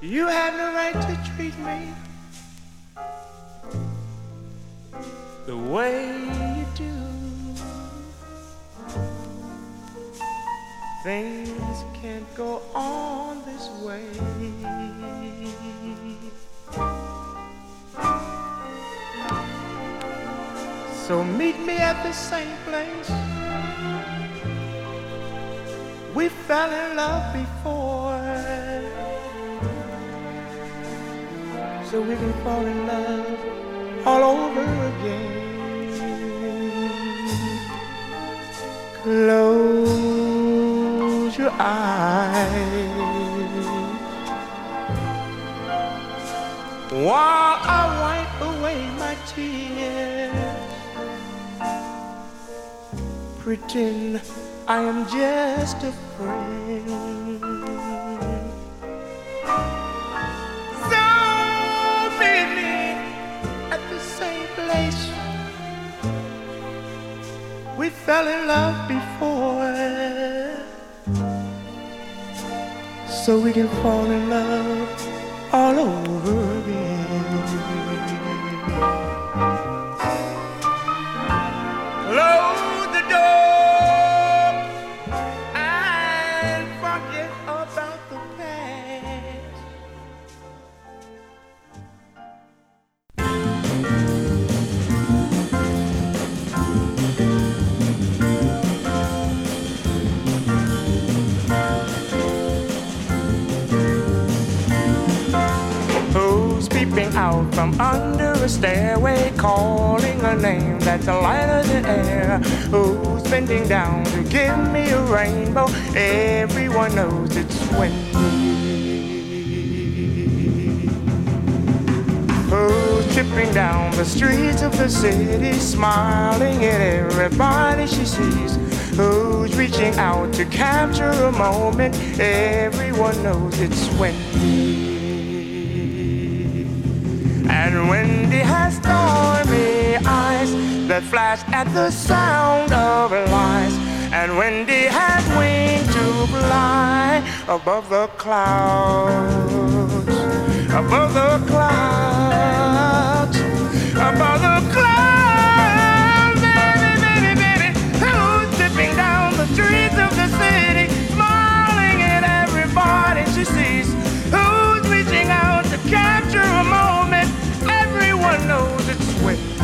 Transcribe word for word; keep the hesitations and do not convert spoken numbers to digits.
You have no right to treat me the way you do. Things can't go on this way. So meet me at the same place we fell in love before, so we can fall in love all over again. Close your eyes while I wipe away my tears. Pretend I am just a friend. So meet me at the same place we fell in love before, so we can fall in love all over again. Close the door and forget about the past. Who's peeping out from under a stairway, calling a name that's lighter than air? Who's bending down to give me a rainbow? Everyone knows it's Wendy. Who's tripping down the streets of the city, smiling at everybody she sees? Who's reaching out to capture a moment? Everyone knows it's Wendy. And Wendy has stormy eyes that flash at the sound of her lies. And Wendy has wings to fly above the clouds, above the clouds, above the clouds. Baby, baby, baby, who's tipping down the streets of the city, smiling at everybody she sees? Who's reaching out to capture a moment? Everyone knows it's Wendy.